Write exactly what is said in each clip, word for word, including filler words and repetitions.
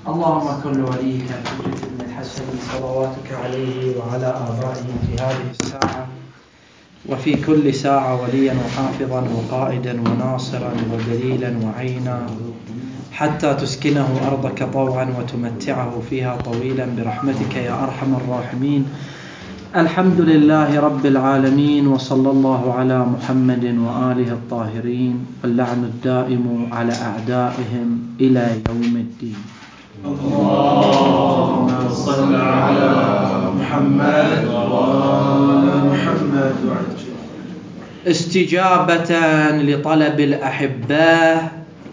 اللهم كن لوليك الحجة بن الحسن صلواتك عليه وعلى آبائه في هذه الساعة وفي كل ساعة وليا وحافظا وقائدا وناصرا ودليلا وعينا حتى تسكنه أرضك طوعا وتمتعه فيها طويلا برحمتك يا أرحم الراحمين. الحمد لله رب العالمين، وصلى الله على محمد وآله الطاهرين، واللعن الدائم على أعدائهم إلى يوم الدين. اللهم صل على محمد وآل محمد. استجابة لطلب الأحبة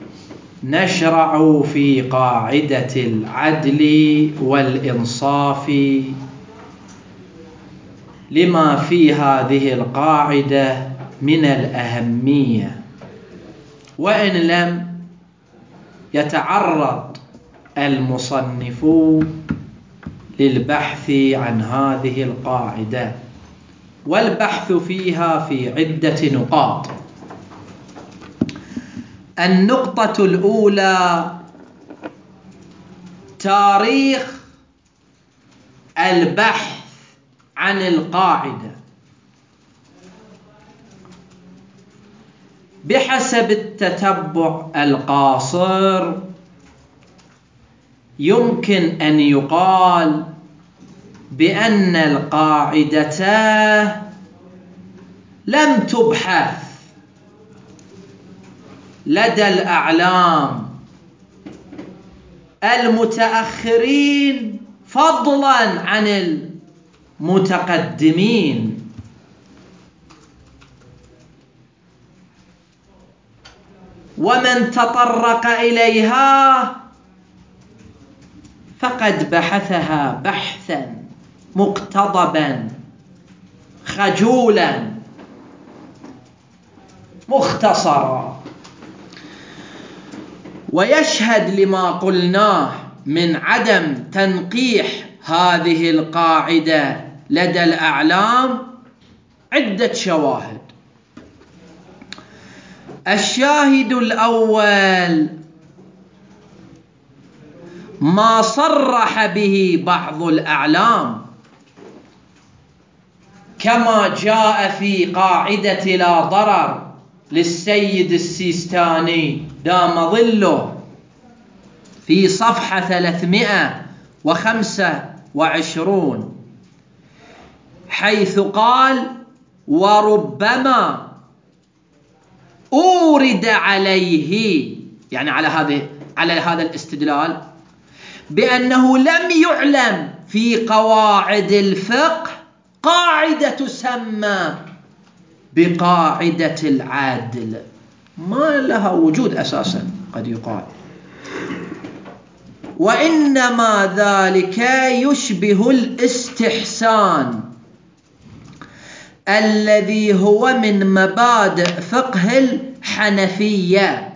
نشرع في قاعدة العدل والإنصاف لما في هذه القاعدة من الأهمية، وإن لم يتعرض المصنف للبحث عن هذه القاعدة، والبحث فيها في عدة نقاط. النقطة الأولى تاريخ البحث عن القاعدة. بحسب التتبع القاصر يمكن أن يقال بأن القاعدة لم تبحث لدى الأعلام المتأخرين فضلا عن المتقدمين، ومن تطرق إليها فقد بحثها بحثا مقتضبا خجولا مختصرا. ويشهد لما قلناه من عدم تنقيح هذه القاعدة لدى الأعلام عدة شواهد. الشاهد الأول ما صرح به بعض الأعلام كما جاء في قاعدة لا ضرر للسيد السيستاني دام ظله في صفحة ثلاثمائة وخمسة وعشرين، حيث قال: وربما أورد عليه، يعني على هذه على هذا الاستدلال، بأنه لم يعلم في قواعد الفقه قاعدة تسمى بقاعدة العدل، ما لها وجود أساسا قد يقال، وإنما ذلك يشبه الاستحسان الذي هو من مبادئ فقه الحنفية.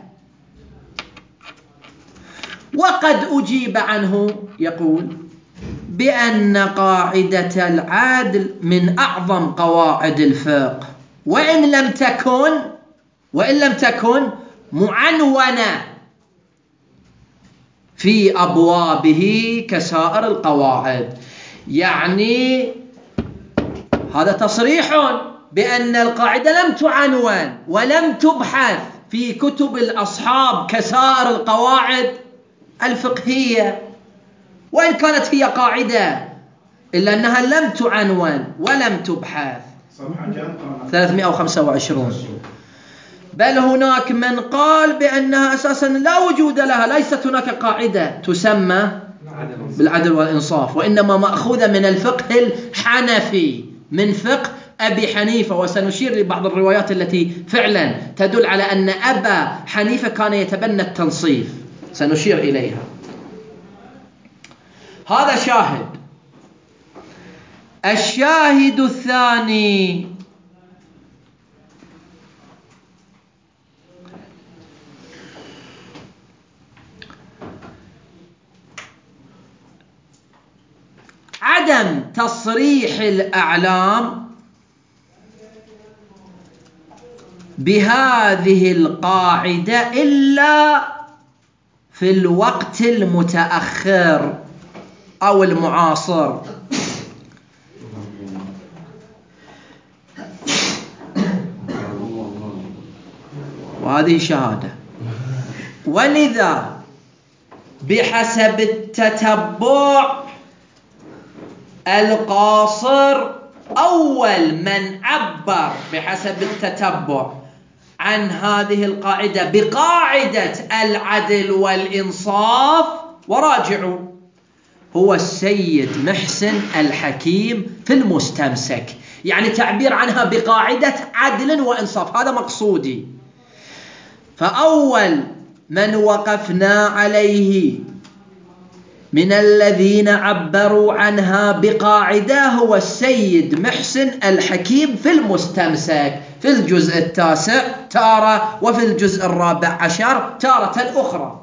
وقد أجيب عنه يقول بأن قاعدة العدل من أعظم قواعد الفقه، وإن لم تكن وإن لم تكن معنونة في أبوابه كسائر القواعد. يعني هذا تصريح بأن القاعدة لم تعنون ولم تبحث في كتب الأصحاب كسائر القواعد الفقهية، وإن كانت هي قاعدة إلا أنها لم تعنون ولم تبحث. ثلاثمائة وخمسة وعشرين. بل هناك من قال بأنها أساسا لا وجود لها، ليست هناك قاعدة تسمى بالعدل والإنصاف، وإنما مأخوذة من الفقه الحنفي، من فقه أبي حنيفة. وسنشير لبعض الروايات التي فعلا تدل على أن أبا حنيفة كان يتبنى التنصيف، سنشير إليها. هذا شاهد. الشاهد الثاني عدم تصريح الأعلام بهذه القاعدة إلا في الوقت المتأخر أو المعاصر. وهذه شهادة. ولذا بحسب التتبع القاصر أول من عبر بحسب التتبع عن هذه القاعدة بقاعدة العدل والإنصاف، وراجعوا، هو السيد محسن الحكيم في المستمسك. يعني تعبير عنها بقاعدة عدل وإنصاف، هذا مقصودي. فأول من وقفنا عليه من الذين عبروا عنها بقاعدة هو السيد محسن الحكيم في المستمسك، في الجزء التاسع تارة، وفي الجزء الرابع عشر تارة أخرى.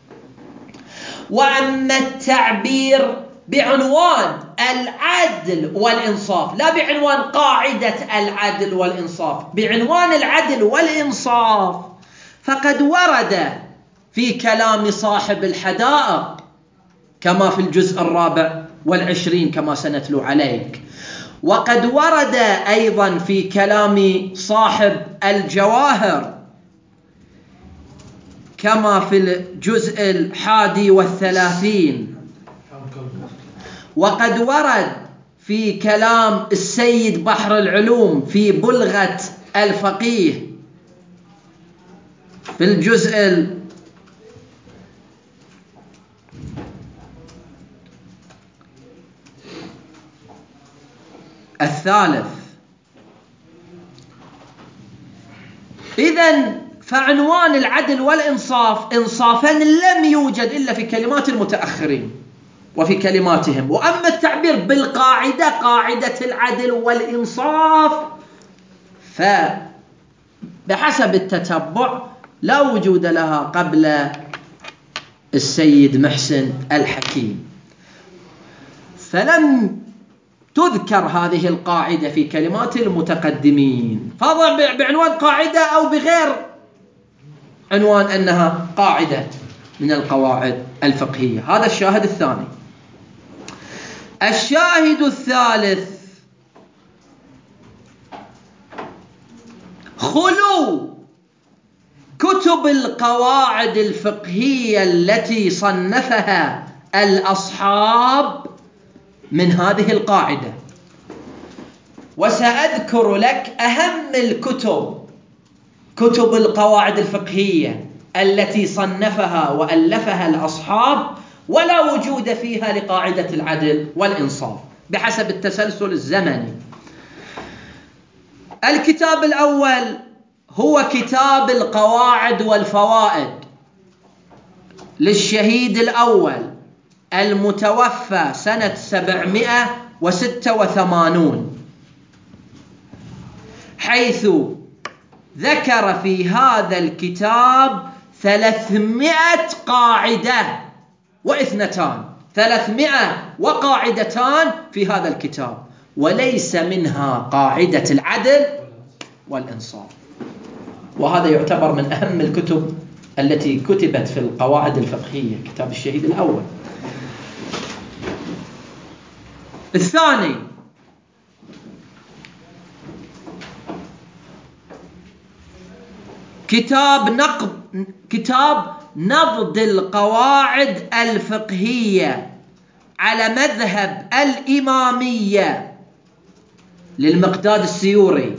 وأما التعبير بعنوان العدل والإنصاف، لا بعنوان قاعدة العدل والإنصاف، بعنوان العدل والإنصاف، فقد ورد في كلام صاحب الحدائق كما في الجزء الرابع والعشرين كما سنتلو عليك، وقد ورد أيضا في كلام صاحب الجواهر كما في الجزء الحادي والثلاثين، وقد ورد في كلام السيد بحر العلوم في بلغة الفقيه في الجزء الثالث. إذن فعنوان العدل والإنصاف إنصافا لم يوجد إلا في كلمات المتأخرين وفي كلماتهم. وأما التعبير بالقاعدة، قاعدة العدل والإنصاف، فبحسب التتبع لا وجود لها قبل السيد محسن الحكيم، فلم تذكر هذه القاعدة في كلمات المتقدمين، فضع بعنوان قاعدة أو بغير عنوان أنها قاعدة من القواعد الفقهية. هذا الشاهد الثاني. الشاهد الثالث: خلو كتب القواعد الفقهية التي صنفها الأصحاب من هذه القاعدة. وسأذكر لك أهم الكتب، كتب القواعد الفقهية التي صنفها وألفها الأصحاب ولا وجود فيها لقاعدة العدل والإنصاف بحسب التسلسل الزمني. الكتاب الأول هو كتاب القواعد والفوائد للشهيد الأول المتوفى سنة سبعمائة وستة وثمانين، حيث ذكر في هذا الكتاب ثلاثمائة قاعدة واثنتان، ثلاثمائة وقاعدتان في هذا الكتاب، وليس منها قاعدة العدل والإنصاف. وهذا يعتبر من أهم الكتب التي كتبت في القواعد الفقهية، كتاب الشهيد الأول. الثاني كتاب نقد كتاب نقد القواعد الفقهية على مذهب الإمامية للمقداد السيوري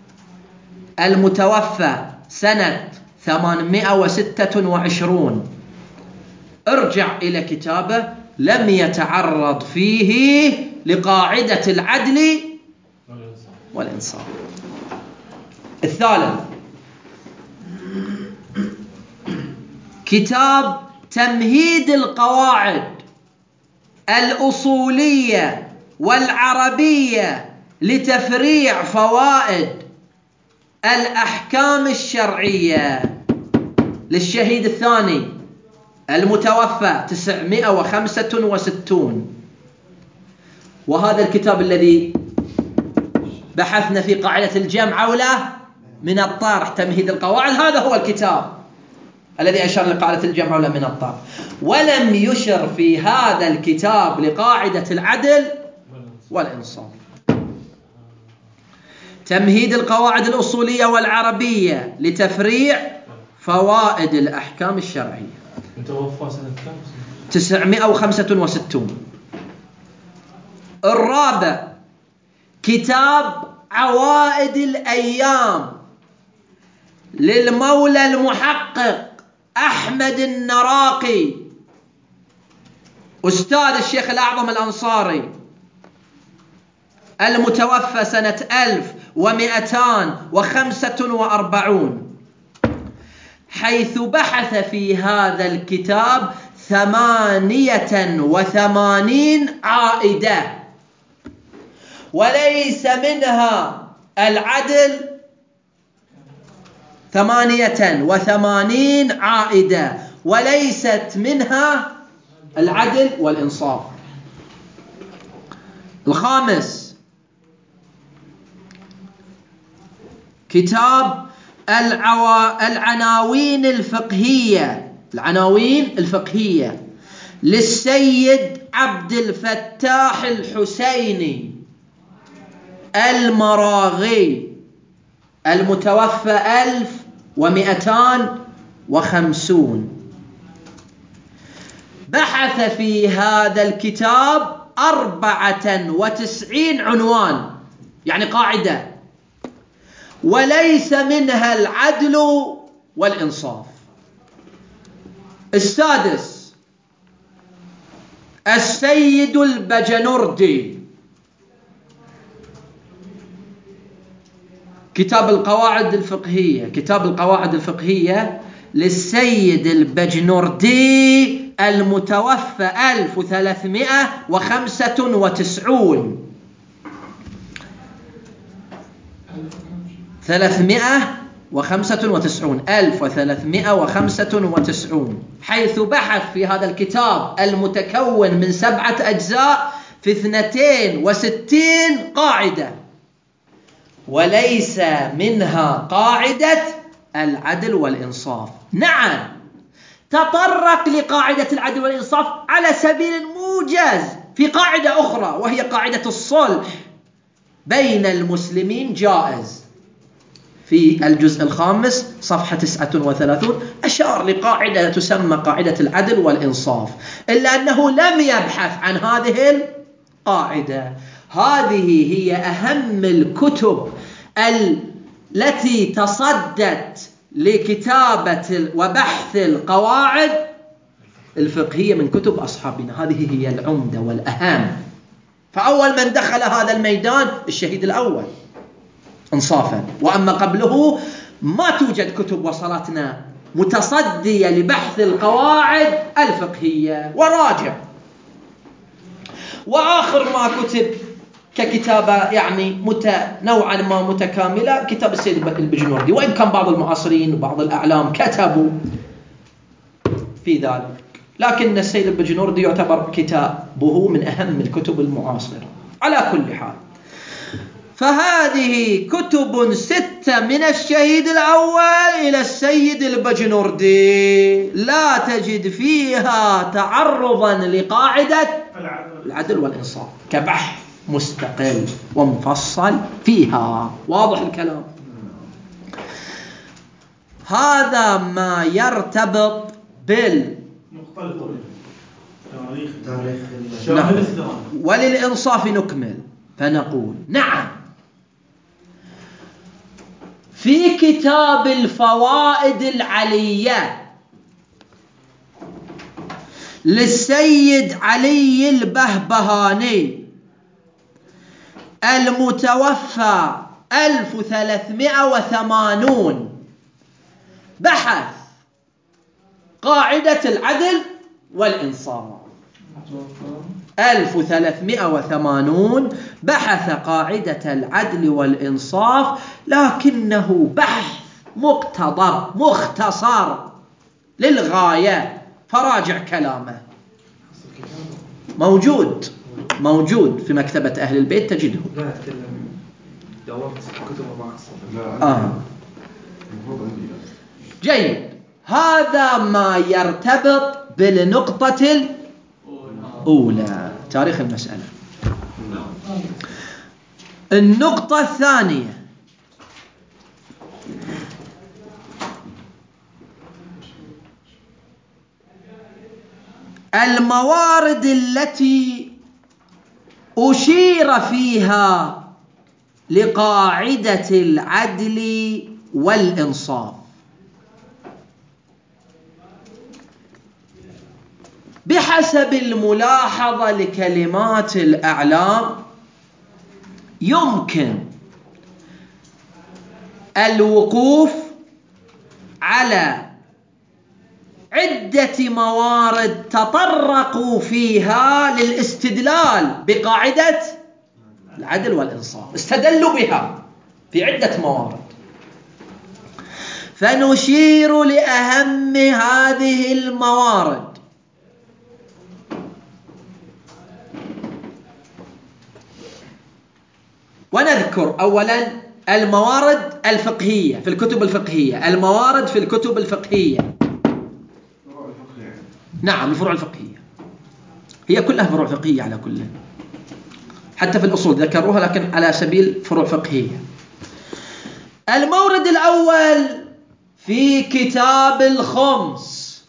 المتوفى سنة ثمانمائة وستة وعشرين. ارجع إلى كتابه، لم يتعرض فيه لقاعدة العدل والإنصاف. الثالث كتاب تمهيد القواعد الأصولية والعربية لتفريع فوائد الأحكام الشرعية للشهيد الثاني المتوفى تسعمائة وخمسة وستين. وهذا الكتاب الذي بحثنا في قاعدة الجمع أولى من الطرح، تمهيد القواعد، هذا هو الكتاب. الذي أشار لقاعدة الجمع ولا من الطرف. ولم يشر في هذا الكتاب لقاعدة العدل والإنصاف. تمهيد القواعد الأصولية والعربية لتفريع فوائد الأحكام الشرعية. متوفى سنة كم؟ تسعمائة وخمسة وستين. الرابع كتاب عوائد الأيام للمولى المحقق أحمد النراقي أستاذ الشيخ الأعظم الأنصاري، المتوفى سنة ألف ومئتان وخمسة وأربعون، حيث بحث في هذا الكتاب ثمانية وثمانين عائدة، وليس منها العدل ثمانية وثمانين عائدة وليست منها العدل والإنصاف. الخامس كتاب العوا... العناوين الفقهية العناوين الفقهية للسيد عبد الفتاح الحسيني المراغي، المتوفى ألف ومئتان وخمسون. بحث في هذا الكتاب أربعة وتسعين عنوان، يعني قاعدة، وليس منها العدل والإنصاف. السادس السيد البجنوردي، كتاب القواعد الفقهية كتاب القواعد الفقهية للسيد البجنوردي، المتوفى ألف وثلاثمائة وخمسة وتسعين ثلاثمائة وخمسة وتسعين ألف وثلاثمائة وخمسة وتسعين، حيث بحث في هذا الكتاب المتكون من سبعة أجزاء في اثنتين وستين قاعدة، وليس منها قاعدة العدل والإنصاف. نعم، تطرق لقاعدة العدل والإنصاف على سبيل الموجز في قاعدة أخرى، وهي قاعدة الصلح بين المسلمين جائز. في الجزء الخامس صفحة تسعة وثلاثين أشار لقاعدة تسمى قاعدة العدل والإنصاف، إلا أنه لم يبحث عن هذه القاعدة. هذه هي أهم الكتب التي تصدت لكتابة وبحث القواعد الفقهية من كتب أصحابنا. هذه هي العمدة والأهم. فأول من دخل هذا الميدان الشهيد الأول إنصافا، وأما قبله ما توجد كتب وصلتنا متصدية لبحث القواعد الفقهية. وراجع، وآخر ما كتب ككتابة يعني مت... نوعا ما متكاملة كتاب السيد البجنوردي، وإن كان بعض المعاصرين وبعض الأعلام كتبوا في ذلك، لكن السيد البجنوردي يعتبر كتابه من أهم الكتب المعاصرة. على كل حال، فهذه كتب ستة من الشهيد الأول إلى السيد البجنوردي لا تجد فيها تعرضا لقاعدة العدل والإنصاف كبحث مستقل ومفصل فيها. واضح الكلام؟ هذا ما يرتبط بال نعم. وللإنصاف نكمل فنقول نعم، في كتاب الفوائد العلية للسيد علي البهبهاني، المتوفى ألف وثلاثمائة وثمانين، بحث قاعدة العدل والإنصاف. ألف وثلاثمائة وثمانين بحث قاعدة العدل والإنصاف، لكنه بحث مقتضب مختصر للغاية، فراجع كلامه. موجود موجود في مكتبة أهل البيت تجده. لا أتكلم دورت كتب معاصرة. آه. جيد. هذا ما يرتبط بالنقطة الأولى، تاريخ المسألة. النقطة الثانية، الموارد التي أشير فيها لقاعدة العدل والإنصاف. بحسب الملاحظة لكلمات الأعلام يمكن الوقوف على عدة موارد تطرقوا فيها للاستدلال بقاعدة العدل والإنصاف، استدلوا بها في عدة موارد، فنشير لأهم هذه الموارد. ونذكر أولا الموارد الفقهية في الكتب الفقهية، الموارد في الكتب الفقهية. نعم، الفروع الفقهية هي كلها فروع فقهية على كل، حتى في الأصول ذكروها لكن على سبيل فروع فقهية. المورد الأول في كتاب الخمس،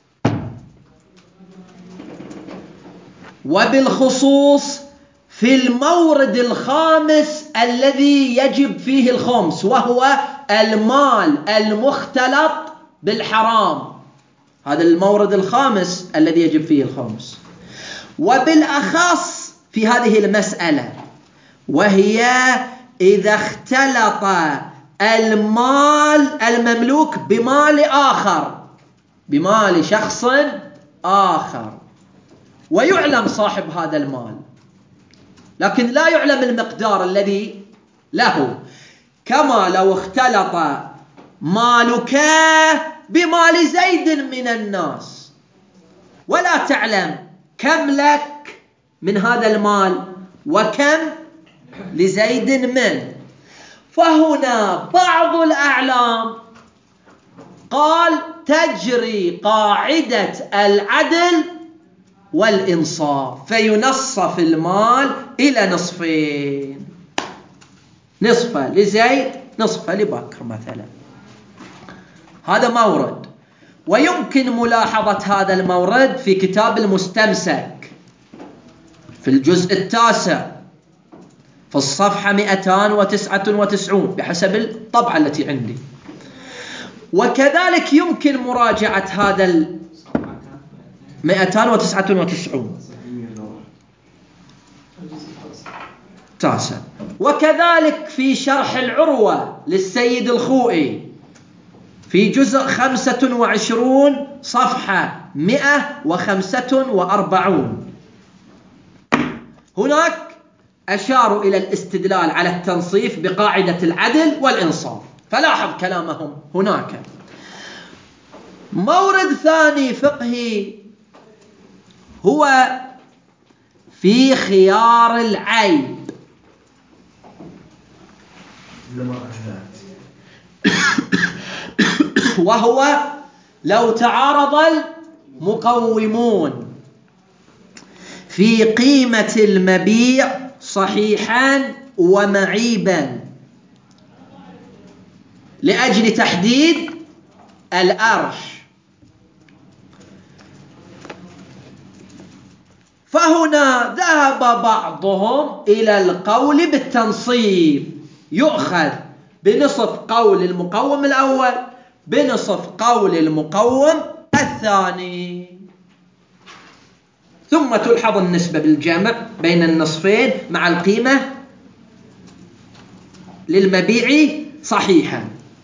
وبالخصوص في المورد الخامس الذي يجب فيه الخمس، وهو المال المختلط بالحرام. هذا المورد الخامس الذي يجب فيه الخمس، وبالأخص في هذه المسألة، وهي إذا اختلط المال المملوك بمال آخر، بمال شخص آخر، ويعلم صاحب هذا المال لكن لا يعلم المقدار الذي له، كما لو اختلط مالك بمال زيد من الناس ولا تعلم كم لك من هذا المال وكم لزيد منه. فهنا بعض الأعلام قال تجري قاعدة العدل والإنصاف، فينصف المال إلى نصفين، نصفه لزيد نصفه لبكر مثلا. هذا مورد، ويمكن ملاحظة هذا المورد في كتاب المستمسك في الجزء التاسع في الصفحة مئتين وتسعة وتسعين بحسب الطبعة التي عندي. وكذلك يمكن مراجعة هذا ال مئتين وتسعة وتسعين تاسع، وكذلك في شرح العروة للسيد الخوئي في جزء خمسة وعشرون صفحة مئة وخمسة وأربعين. هناك أشاروا إلى الاستدلال على التنصيف بقاعدة العدل والإنصاف، فلاحظ كلامهم هناك. مورد ثاني فقهي هو في خيار العيب، وهو لو تعارض المقومون في قيمة المبيع صحيحا ومعيبا لأجل تحديد الأرش، فهنا ذهب بعضهم إلى القول بالتنصيب، يؤخذ بنصف قول المقوم الأول بنصف قول المقوم الثاني، ثم تلحظ النسبة بالجمع بين النصفين مع القيمة للمبيع صحيحا.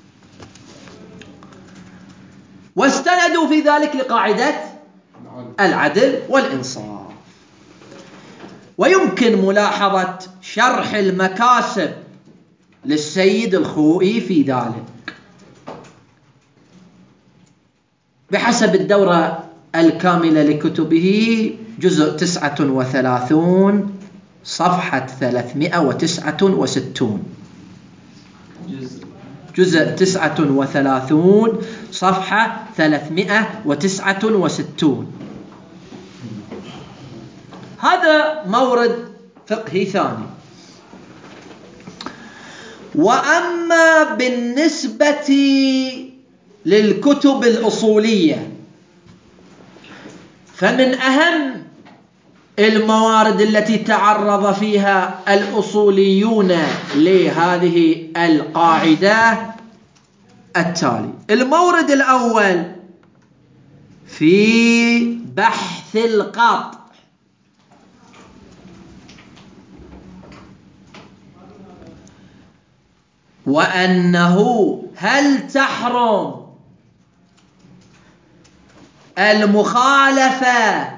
واستندوا في ذلك لقاعدة العدل والإنصاف. ويمكن ملاحظة شرح المكاسب للسيد الخوئي في ذلك بحسب الدورة الكاملة لكتبه، جزء تسعة وثلاثون صفحة ثلاثمئة وتسعة وستين، جزء تسعة وثلاثون صفحة ثلاثمائة وتسعة وستون. هذا مورد فقهي ثاني. وأما بالنسبة للكتب الأصولية فمن أهم الموارد التي تعرض فيها الأصوليون لهذه القاعدة التالي. المورد الأول في بحث القطع، وأنه هل تحرم المخالفة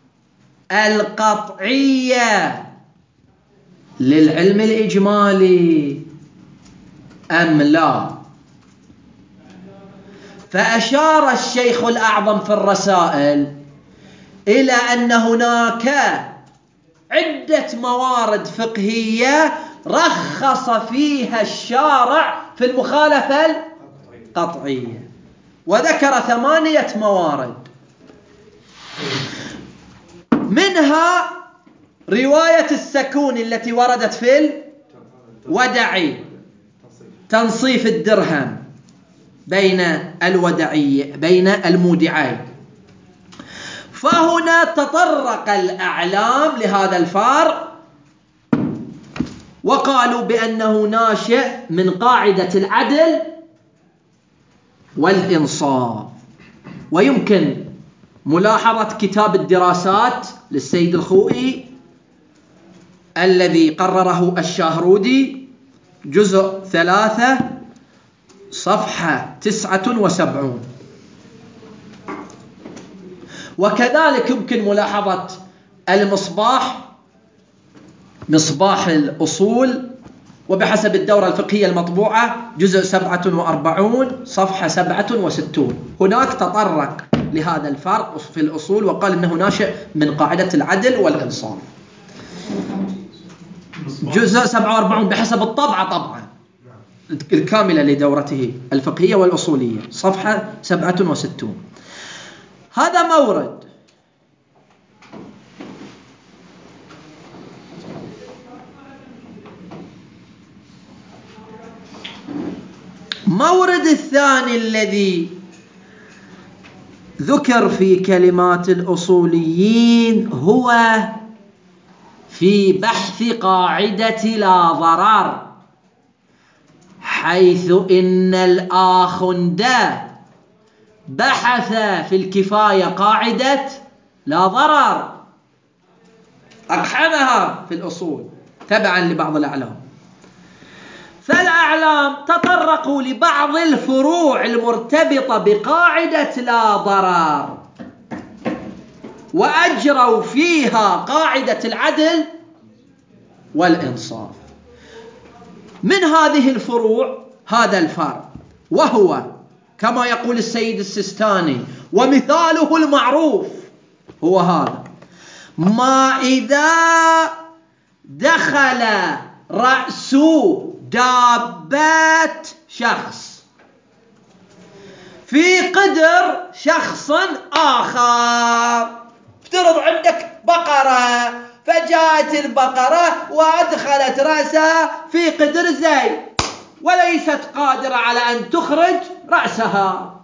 القطعية للعلم الإجمالي أم لا. فأشار الشيخ الأعظم في الرسائل إلى أن هناك عدة موارد فقهية رخص فيها الشارع في المخالفة القطعية، وذكر ثمانية موارد، منها رواية السكون التي وردت في الودعي، تنصيف الدرهم بين الودعي بين المودعين. فهنا تطرق الأعلام لهذا الفرق وقالوا بأنه ناشئ من قاعدة العدل والإنصاف. ويمكن ملاحظة كتاب الدراسات للسيد الخوئي الذي قرره الشاهرودي جزء ثلاثة صفحة تسعة وسبعون. وكذلك يمكن ملاحظة المصباح، مصباح الأصول، وبحسب الدورة الفقهية المطبوعة جزء سبعة وأربعون صفحة سبعة وستون. هناك تطرق لهذا الفرق في الأصول وقال إنه ناشئ من قاعدة العدل والإنصاف. جزء سبعة وأربعين بحسب الطبعة طبعا الكاملة لدورته الفقهية والأصولية صفحة سبعة وستون. هذا مورد. مورد الثاني الذي ذكر في كلمات الأصوليين هو في بحث قاعدة لا ضرر، حيث إن الآخندة بحث في الكفاية قاعدة لا ضرر، أقحمها في الأصول تبعا لبعض الأعلام. فالأعلام تطرقوا لبعض الفروع المرتبطة بقاعدة لا ضرر وأجروا فيها قاعدة العدل والإنصاف. من هذه الفروع هذا الفرق، وهو كما يقول السيد السيستاني ومثاله المعروف هو هذا: ما إذا دخل رأس دابة شخص في قدر شخص آخر. افترض عندك بقرة فجاءت البقرة وأدخلت رأسها في قدر زيد وليست قادرة على أن تخرج رأسها.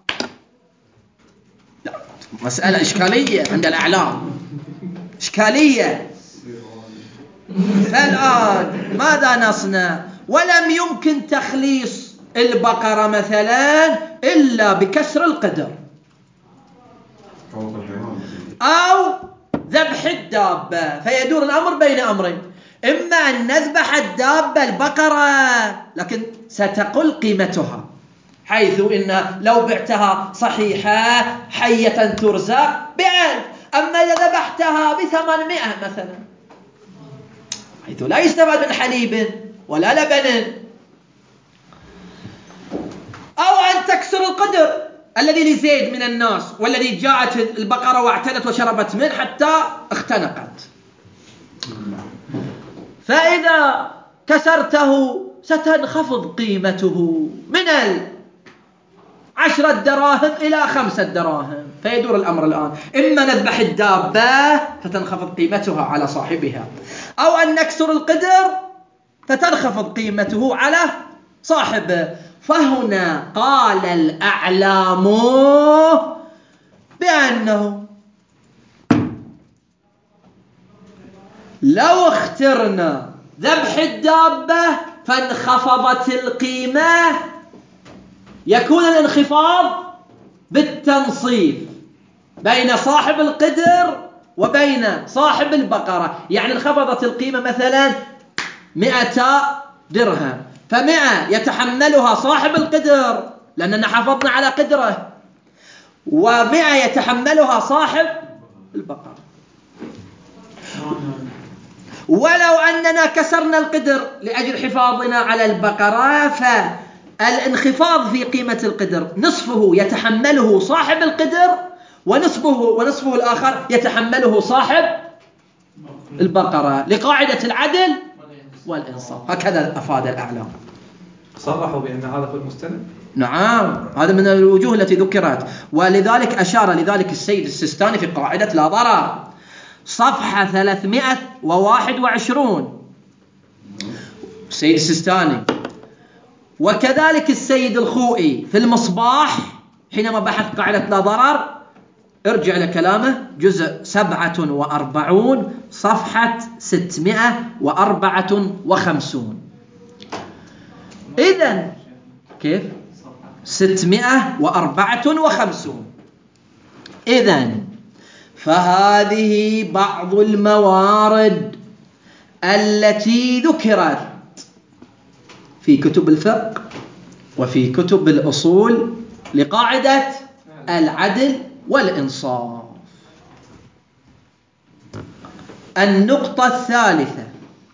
مسألة إشكالية عند الأعلام، إشكالية. فالآن ماذا نصنع؟ ولم يمكن تخليص البقرة مثلا إلا بكسر القدر أو ذبح الدابة، فيدور الأمر بين أمرين: إما أن نذبح الدابة البقرة لكن ستقل قيمتها، حيث إن لو بعتها صحيحة حية ترزق بألف، أما إذا ذبحتها بثمانمائة مثلا حيث لا يستفاد من حليب ولا لبن، أو أن تكسر القدر الذي لزيد من الناس والذي جاءت البقرة واعتدت وشربت منه حتى اختنقت. فإذا كسرته ستنخفض قيمته من عشرة دراهم إلى خمسة دراهم. فيدور الأمر الآن، إما نذبح الدابة فتنخفض قيمتها على صاحبها، أو أن نكسر القدر فتنخفض قيمته على صاحبه. فهنا قال الأعلام بأنه لو اخترنا ذبح الدابة فانخفضت القيمة، يكون الانخفاض بالتنصيف بين صاحب القدر وبين صاحب البقرة. يعني انخفضت القيمة مثلا مئة درهم، فمئة يتحملها صاحب القدر لأننا حافظنا على قدره، ومئة يتحملها صاحب البقرة. ولو أننا كسرنا القدر لأجل حفاظنا على البقرة، فالانخفاض في قيمة القدر نصفه يتحمله صاحب القدر، ونصفه ونصفه الآخر يتحمله صاحب البقرة، لقاعدة العدل والإنصاف. هكذا أفاد الأعلام. صرحوا بأن هذا هو المستند. نعم، هذا من الوجوه التي ذكرت، ولذلك أشار لذلك السيد السيستاني في قاعدة لا ضرر، صفحة ثلاثمائة وواحد وعشرين، السيد السيستاني. وكذلك السيد الخوئي في المصباح حينما بحث قاعدة لا ضرر، ارجع لكلامه، جزء سبعة وأربعون صفحة ستمائة وأربعة وخمسين. إذن كيف؟ ستمائة وأربعة وخمسين. إذن فهذه بعض الموارد التي ذكرت في كتب الفقه وفي كتب الأصول لقاعدة العدل والإنصاف. النقطة الثالثة: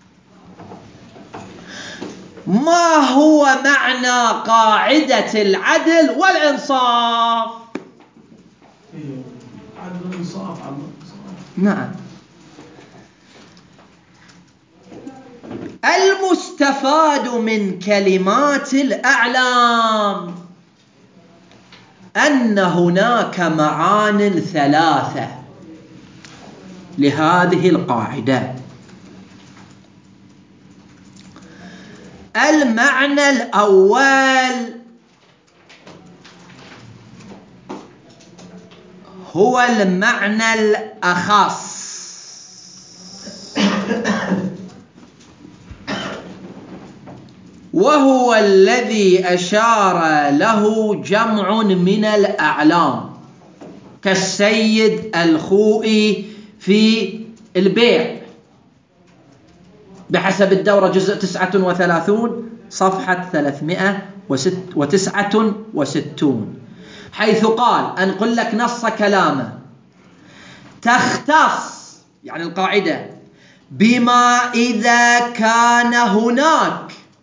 ما هو معنى قاعدة العدل والإنصاف؟ عدل والإنصاف. نعم، المستفاد من كلمات الأعلام أن هناك معان ثلاثة لهذه القاعدة. المعنى الأول هو المعنى الأخص، وهو الذي أشار له جمع من الأعلام كالسيد الخوئي في البيع بحسب الدورة جزء تسعة وثلاثون صفحة ثلاثمائة وتسعة وستين، حيث قال، أنقل لك نص كلامه: تختص يعني القاعدة بما إذا كان هناك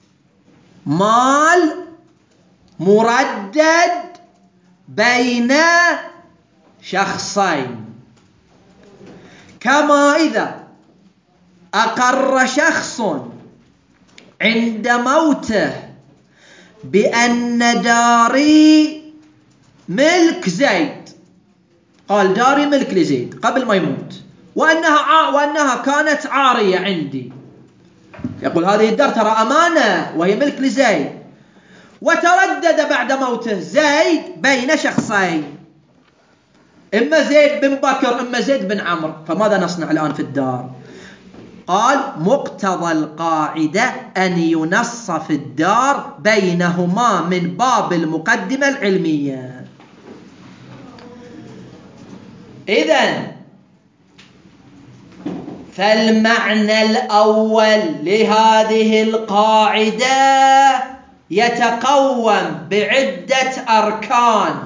مال مردد بين شخصين، كما إذا أقر شخص عند موته بأن داري ملك زيد، قال داري ملك لزيد قبل ما يموت، وأنها ع... وأنها كانت عارية عندي، يقول هذه الدار ترى أمانة وهي ملك لزيد، وتردد بعد موته زيد بين شخصين، إما زيد بن بكر إما زيد بن عمرو، فماذا نصنع الآن في الدار؟ قال مقتضى القاعدة أن ينص في الدار بينهما من باب المقدمة العلمية. إذن فالمعنى الأول لهذه القاعدة يتقوم بعدة أركان.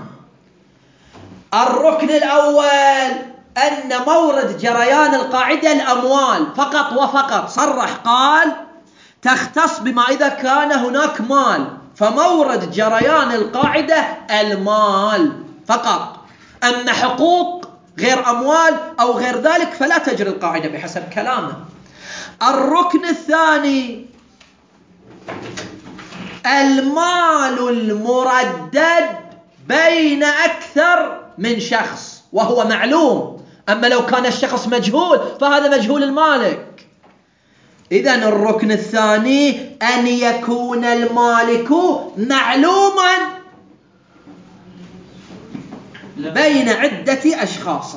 الركن الأول أن مورد جريان القاعدة الأموال فقط وفقط، صرح قال تختص بما إذا كان هناك مال، فمورد جريان القاعدة المال فقط، أما حقوق غير أموال أو غير ذلك فلا تجري القاعدة بحسب كلامه. الركن الثاني المال المردد بين أكثر من شخص وهو معلوم. أما لو كان الشخص مجهول فهذا مجهول المالك. إذن الركن الثاني أن يكون المالك معلوما بين عدة أشخاص.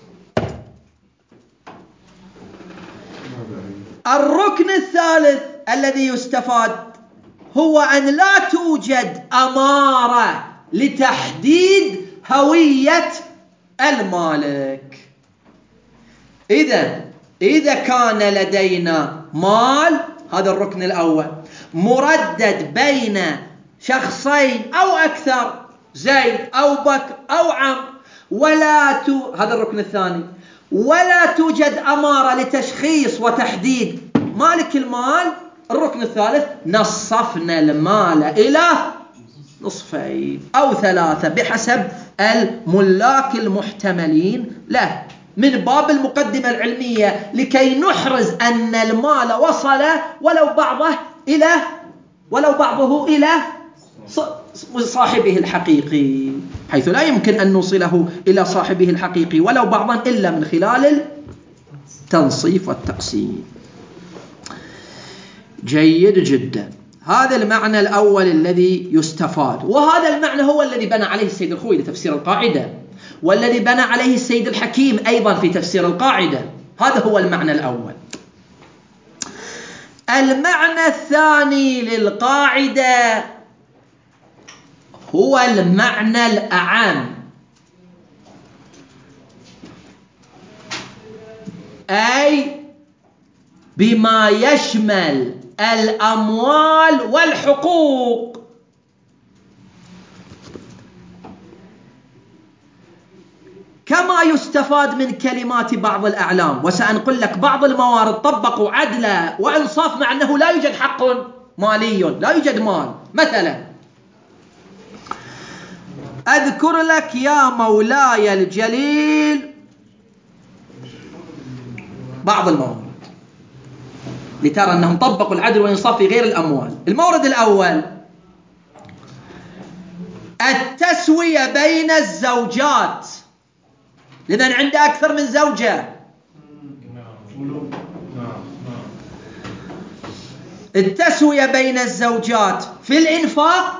الركن الثالث الذي يستفاد هو أن لا توجد أمارة لتحديد هوية المالك. إذا إذا كان لدينا مال، هذا الركن الأول، مردد بين شخصين أو أكثر، زيد أو بكر أو عمرو، ولا تو... هذا الركن الثاني، ولا توجد أمارة لتشخيص وتحديد مالك المال. الركن الثالث نصفنا المال إلى نصفين أو ثلاثة بحسب الملاك المحتملين له، من باب المقدمة العلمية لكي نحرز أن المال وصل ولو بعضه إلى ولو بعضه إلى صاحبه الحقيقي، حيث لا يمكن أن نوصله إلى صاحبه الحقيقي ولو بعضا إلا من خلال التنصيف والتقسيم. جيد جدا. هذا المعنى الأول الذي يستفاد، وهذا المعنى هو الذي بنى عليه السيد الخوئي لتفسير القاعدة، والذي بنى عليه السيد الحكيم أيضا في تفسير القاعدة. هذا هو المعنى الأول. المعنى الثاني للقاعدة هو المعنى الأعم، أي بما يشمل الأموال والحقوق. كما يستفاد من كلمات بعض الأعلام، وسأنقل لك بعض الموارد طبقوا عدلا وإنصاف مع أنه لا يوجد حق مالي، لا يوجد مال. مثلا أذكر لك يا مولاي الجليل بعض الموارد لترى أنهم طبقوا العدل والإنصاف في غير الأموال. المورد الأول التسوية بين الزوجات لمن عنده أكثر من زوجة. التسوية بين الزوجات في الإنفاق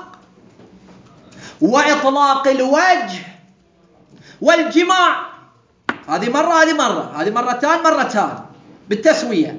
وإطلاق الوجه والجماع. هذه مرة هذه مرة هذه مرتان مرتان بالتسوية.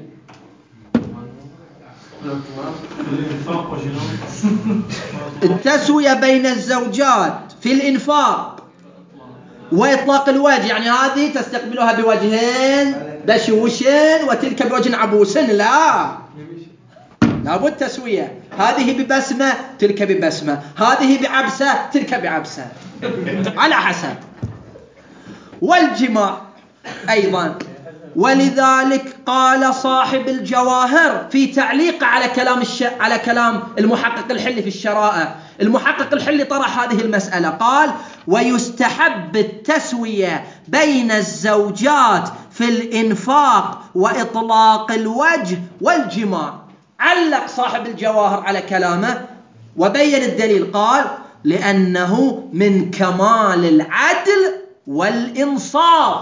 التسوية بين الزوجات في الإنفاق وإطلاق الوجه، يعني هذه تستقبلها بوجهين بشوش وتلك بوجه عبوس، لا لابد تسوية. هذه ببسمة تلك ببسمة، هذه بعبسة تلك بعبسة، على حسب. والجماع أيضا. ولذلك قال صاحب الجواهر في تعليق على كلام الش... على كلام المحقق الحلي في الشرائع، المحقق الحلي طرح هذه المسألة، قال: ويستحب التسوية بين الزوجات في الإنفاق وإطلاق الوجه والجماع. علق صاحب الجواهر على كلامه وبين الدليل، قال: لأنه من كمال العدل والإنصاف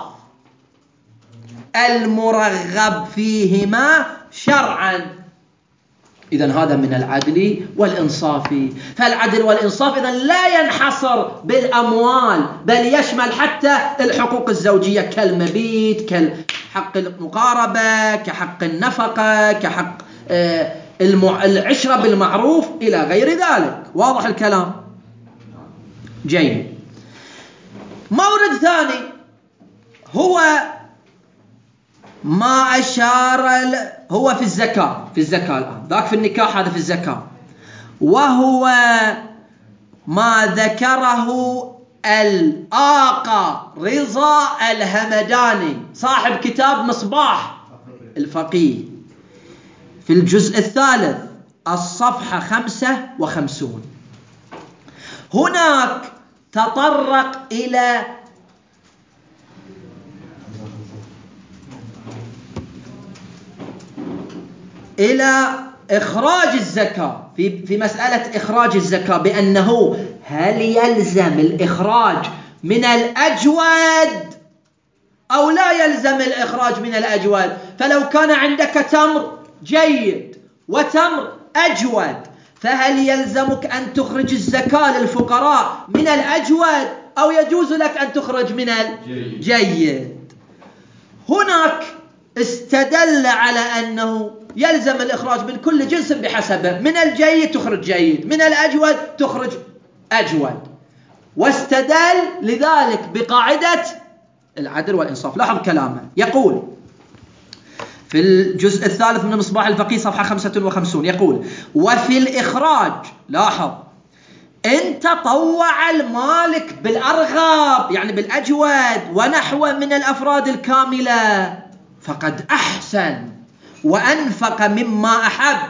المرغب فيهما شرعا. إذن هذا من العدل والإنصاف. فالعدل والإنصاف إذن لا ينحصر بالأموال، بل يشمل حتى الحقوق الزوجية كالمبيت، كحق المقاربة، كحق النفقة، كحق العشرة بالمعروف إلى غير ذلك. واضح الكلام؟ جيد. مورد ثاني هو ما أشار هو في الزكاة، في الزكاة الآن، ذاك في النكاح، هذا في الزكاة، وهو ما ذكره الآقا رضا الهمداني صاحب كتاب مصباح الفقيه في الجزء الثالث الصفحة خمسة وخمسون. هناك تطرق إلى إلى إخراج الزكاة، في في مسألة إخراج الزكاة، بأنه هل يلزم الإخراج من الأجود أو لا يلزم الإخراج من الأجود؟ فلو كان عندك تمر جيد وتمر أجود، فهل يلزمك أن تخرج الزكاة للفقراء من الأجود أو يجوز لك أن تخرج من الجيد؟ هناك استدل على أنه يلزم الإخراج من كل جنس بحسبه، من الجيد تخرج جيد، من الأجود تخرج أجود، واستدل لذلك بقاعدة العدل والإنصاف. لاحظ كلامه، يقول في الجزء الثالث من مصباح الفقيه صفحة خمسة وخمسين، يقول: وفي الإخراج، لاحظ، إن تطوع المالك بالأرغب يعني بالأجود ونحو من الأفراد الكاملة فقد أحسن وأنفق مما أحب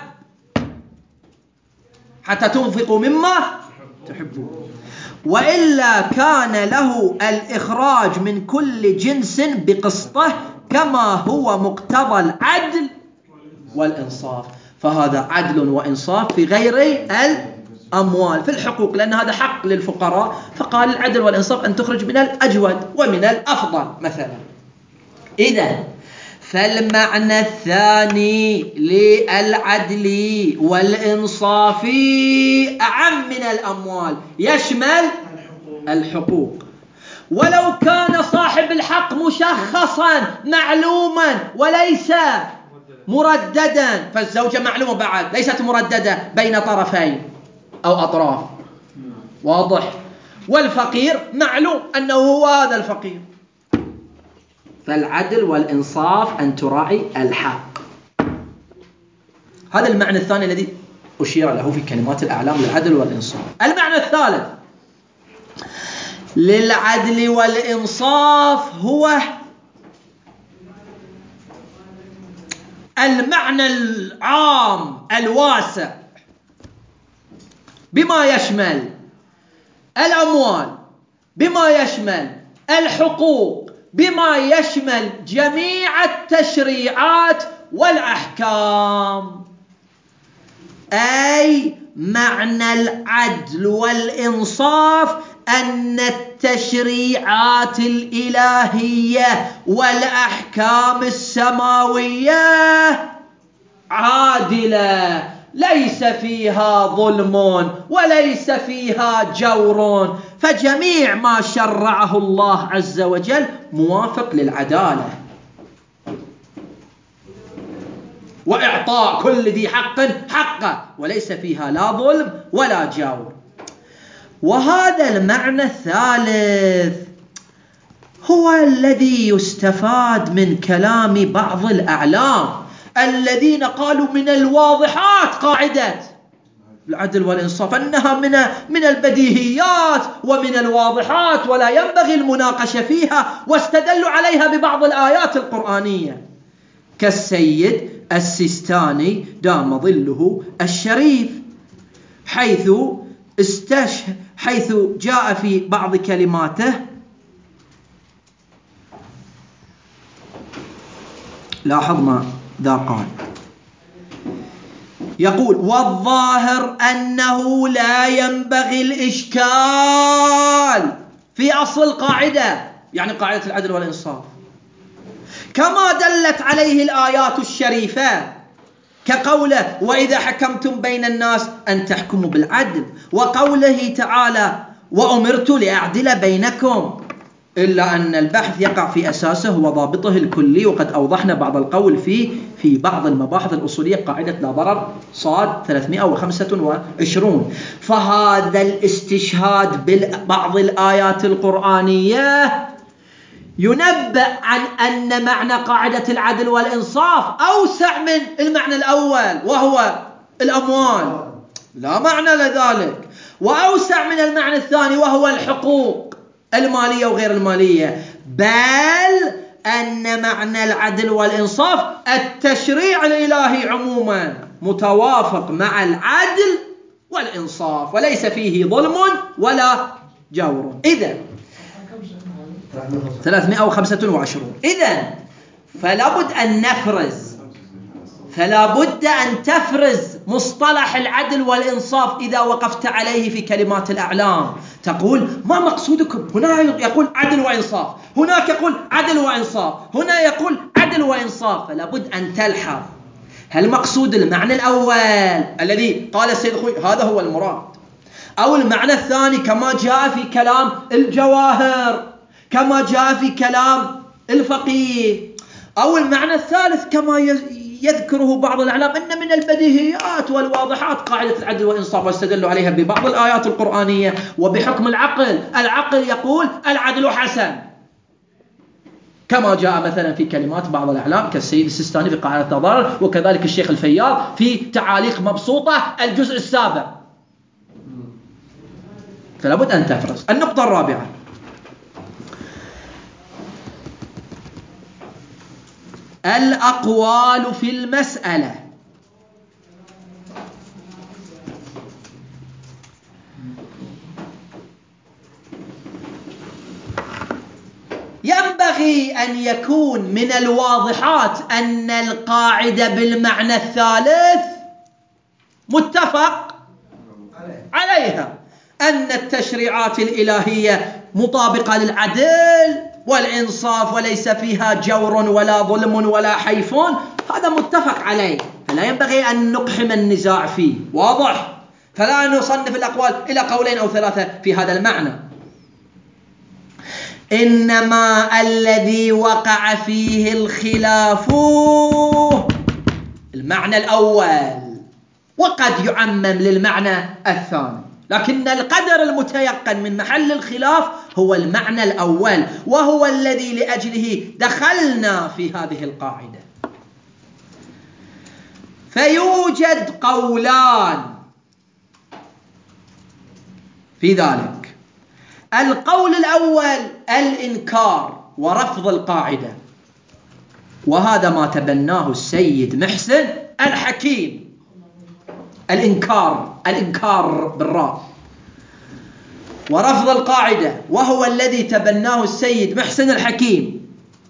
حتى تنفقوا مما تحبون، وإلا كان له الإخراج من كل جنس بقسطه كما هو مقتضى العدل والإنصاف. فهذا عدل وإنصاف في غير الأموال، في الحقوق، لأن هذا حق للفقراء، فقال العدل والإنصاف أن تخرج من الأجود ومن الأفضل مثلا. إذن فالمعنى الثاني للعدل والإنصاف أعم من الأموال، يشمل الحقوق. ولو كان صاحب الحق مشخصا معلوما وليس مرددا، فالزوجة معلومة بعد ليست مرددة بين طرفين أو أطراف، واضح؟ والفقير معلوم أنه هو هذا الفقير. فالعدل والإنصاف أن تراعي الحق. هذا المعنى الثاني الذي أشير له في كلمات الأعلام للعدل والإنصاف. المعنى الثالث للعدل والإنصاف هو المعنى العام الواسع بما يشمل الأموال، بما يشمل الحقوق، بما يشمل جميع التشريعات والأحكام. أي معنى العدل والإنصاف أن التشريعات الإلهية والأحكام السماوية عادلة، ليس فيها ظلم وليس فيها جور، فجميع ما شرعه الله عز وجل موافق للعدالة وإعطاء كل ذي حق حقه، وليس فيها لا ظلم ولا جور. وهذا المعنى الثالث هو الذي يستفاد من كلام بعض الأعلام الذين قالوا من الواضحات قاعدة العدل والإنصاف، أنها من من البديهيات ومن الواضحات ولا ينبغي المناقشة فيها، واستدلوا عليها ببعض الآيات القرآنية كالسيد السيستاني دام ظله الشريف، حيث استشهد حيث جاء في بعض كلماته: لاحظ ما ذا قال، يقول: والظاهر أنه لا ينبغي الإشكال في أصل القاعدة، يعني قاعدة العدل والإنصاف، كما دلت عليه الآيات الشريفة كقوله: وإذا حكمتم بين الناس أن تحكموا بالعدل، وقوله تعالى: وأمرت لأعدل بينكم، إلا أن البحث يقع في أساسه وضابطه الكلي، وقد أوضحنا بعض القول فيه في بعض المباحث الأصولية، قاعدة لا ضرر صاد ثلاثمائة وخمسة وعشرين. فهذا الاستشهاد ببعض الآيات القرآنية ينبأ عن أن معنى قاعدة العدل والإنصاف أوسع من المعنى الأول وهو الأموال، لا معنى لذلك، وأوسع من المعنى الثاني وهو الحقوق المالية وغير المالية، بل أن معنى العدل والإنصاف التشريع الإلهي عموما متوافق مع العدل والإنصاف، وليس فيه ظلم ولا جور. إذن ثلاثمائة وخمسة وعشرين. إذن فلا بد أن نفرز فلا بد أن تفرز مصطلح العدل والإنصاف إذا وقفت عليه في كلمات الأعلام تقول ما مقصودكم؟ هنا يقول عدل وإنصاف، هناك يقول عدل وإنصاف، هنا يقول عدل وإنصاف. فلا بد أن تلحظ هل مقصود المعنى الأول الذي قال السيد الخوئي هذا هو المراد، أو المعنى الثاني كما جاء في كلام الجواهر، كما جاء في كلام الفقيه، أو المعنى الثالث كما يذكره بعض الأعلام أن من البديهيات والواضحات قاعدة العدل والإنصاف، واستدلوا عليها ببعض الآيات القرآنية وبحكم العقل. العقل يقول العدل حسن، كما جاء مثلا في كلمات بعض الأعلام كالسيد السيستاني في قاعدة التضارر، وكذلك الشيخ الفياض في تعاليق مبسوطة الجزء السابع. فلا بد أن تفرز. النقطة الرابعة، الأقوال في المسألة. ينبغي أن يكون من الواضحات أن القاعدة بالمعنى الثالث متفق عليها، أن التشريعات الإلهية مطابقة للعدل والإنصاف وليس فيها جور ولا ظلم ولا حيفون، هذا متفق عليه، فلا ينبغي أن نقحم النزاع فيه، واضح؟ فلا نصنف الأقوال إلى قولين أو ثلاثة في هذا المعنى. إنما الذي وقع فيه الخلاف المعنى الأول، وقد يعمم للمعنى الثاني، لكن القدر المتيقن من محل الخلاف هو المعنى الأول، وهو الذي لأجله دخلنا في هذه القاعدة. فيوجد قولان في ذلك. القول الأول الإنكار ورفض القاعدة، وهذا ما تبناه السيد محسن الحكيم. الإنكار، الإنكار بالراء، ورفض القاعدة، وهو الذي تبناه السيد محسن الحكيم.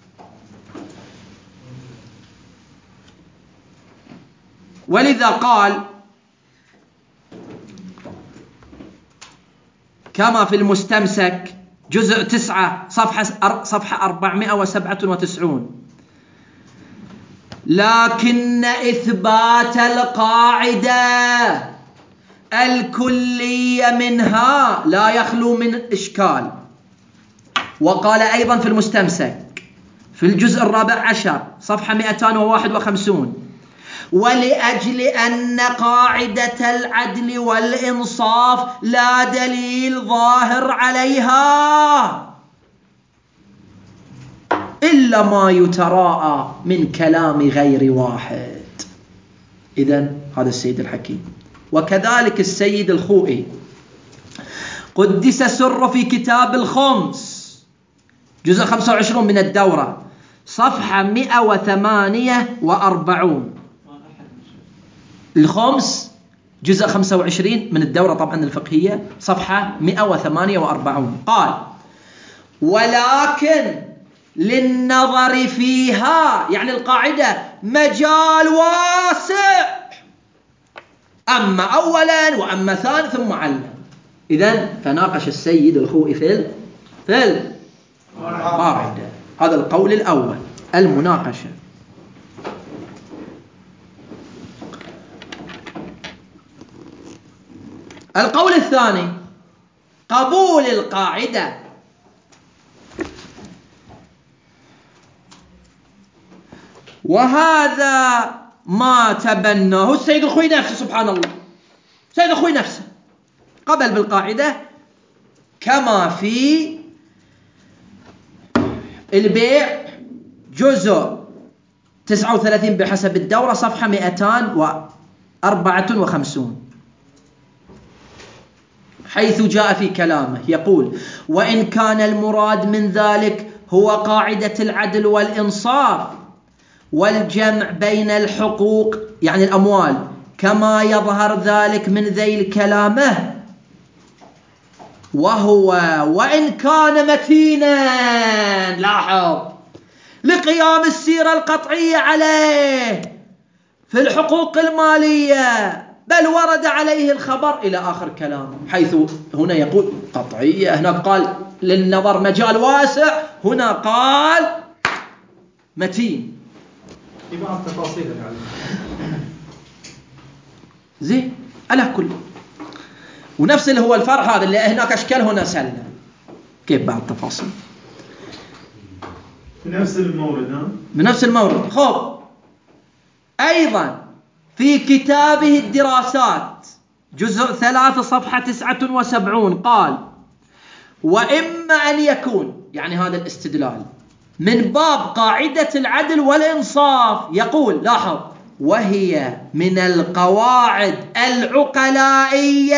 ولذا قال كما في المستمسك جزء تسعة صفحة صفحة أربعمائة وسبعة وتسعين: لكن إثبات القاعدة الكلية منها لا يخلو من إشكال. وقال أيضا في المستمسك في الجزء الرابع عشر صفحة مئتين وواحد وخمسين: ولأجل أن قاعدة العدل والإنصاف لا دليل ظاهر عليها إلا ما يتراءى من كلام غير واحد. إذن هذا السيد الحكيم. وكذلك السيد الخوئي قدس سره في كتاب الخمس جزء خمسة وعشرين من الدورة صفحة مئة وثمانية وأربعين. الخمس جزء خمسة وعشرين من الدورة طبعا الفقهية صفحة مئة وثمانية وأربعين قال: ولكن للنظر فيها، يعني القاعدة، مجال واسع، أما أولا وأما ثاني ثم علم. إذن فناقش السيد الخوئي في في القاعدة. هذا القول الأول، المناقشة. القول الثاني قبول القاعدة. وهذا ما تبناه السيد الخوئي نفسه، سبحان الله، السيد الخوئي نفسه قبل بالقاعدة، كما في البيع جزء تسعة وثلاثين بحسب الدورة صفحة مئتين وأربعة وخمسين، حيث جاء في كلامه يقول: وإن كان المراد من ذلك هو قاعدة العدل والإنصاف والجمع بين الحقوق، يعني الأموال، كما يظهر ذلك من ذيل كلامه، وهو وإن كان متينا، لاحظ، لقيام السيرة القطعية عليه، في الحقوق المالية، بل ورد عليه الخبر إلى آخر كلامه، حيث هنا يقول قطعية، هناك قال للنظر مجال واسع، هنا قال متين. في بعض التفاصيل يعني زين على كل، ونفس اللي هو الفرع هذا اللي هناك أشكال هنا سلة، كيف بعض التفاصيل بنفس المورد. ها بنفس المورد. خب أيضا في كتابه الدراسات جزء ثلاثة صفحة تسعة وسبعين قال: وإما أن يكون، يعني هذا الاستدلال من باب قاعدة العدل والإنصاف، يقول لاحظ: وهي من القواعد العقلائية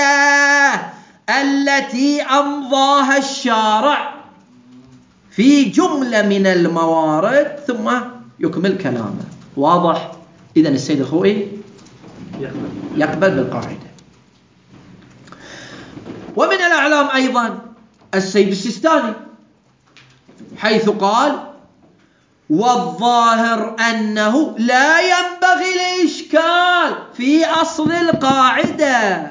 التي أمضاها الشارع في جملة من الموارد، ثم يكمل كلامه. واضح؟ إذن السيد الخوئي يقبل يقبل بالقاعدة. ومن الأعلام أيضا السيد السيستاني، حيث قال: والظاهر أنه لا ينبغي الإشكال في أصل القاعدة،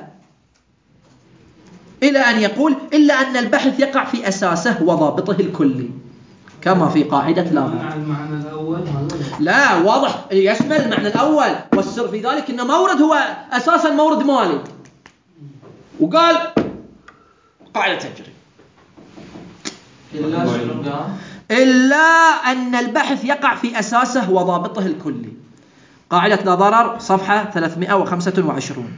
إلى أن يقول: إلا أن البحث يقع في أساسه وضابطه الكلي، كما في قاعدة لا مع المعنى الأول لا واضح يشمل المعنى الأول، والسر في ذلك أن مورد هو أساسا مورد مالي، وقال قاعدة تجري إلا أن البحث يقع في أساسه وضابطه الكلي. قاعدة لا ضرر صفحة ثلاثمائة وخمسة وعشرين.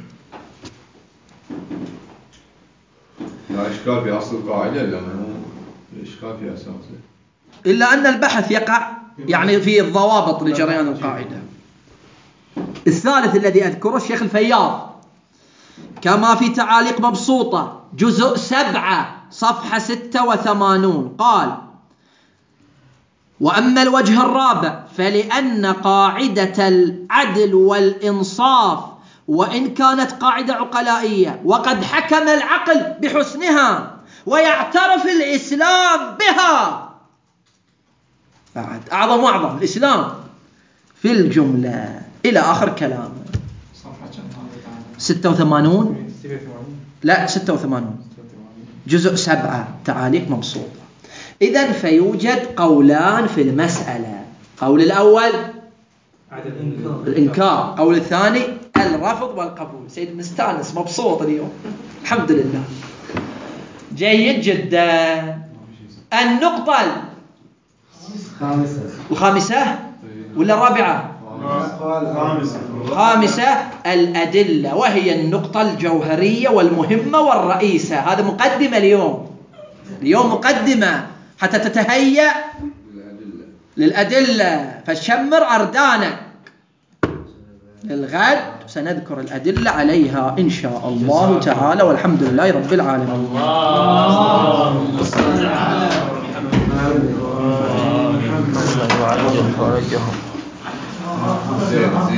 لا إشكال في أصل القاعدة، لأنه الإشكال في أساسه، إلا أن البحث يقع يعني في الضوابط لجريان القاعدة. الثالث الذي أذكره الشيخ الفياض، كما في تعاليق مبسوطة جزء سبعة صفحة ستة وثمانون، قال: وأما الوجه الرابع فلأن قاعدة العدل والإنصاف وإن كانت قاعدة عقلائية وقد حكم العقل بحسنها ويعترف الإسلام بها، بعد أعظم أعظم الإسلام في الجملة إلى آخر كلامه. ستة وثمانون لا ستة وثمانين جزء سبعة تعاليق مبسوطة. إذن فيوجد قولان في المسألة: قول الأول الإنكار، قول الثاني الرفض والقبول. سيد مستانس مبسوط اليوم الحمد لله، جيد جدا. النقطة الخامسة ولا الرابعة؟ خامسة الأدلة، وهي النقطة الجوهرية والمهمة والرئيسة. هذا مقدمة اليوم، اليوم مقدمة حتى تتهيأ للأدلة، فشمر أردانك للغد، سنذكر الأدلة عليها إن شاء الله تعالى، والحمد لله رب العالمين. اللهم صل على محمد وعلى آله وصحبه.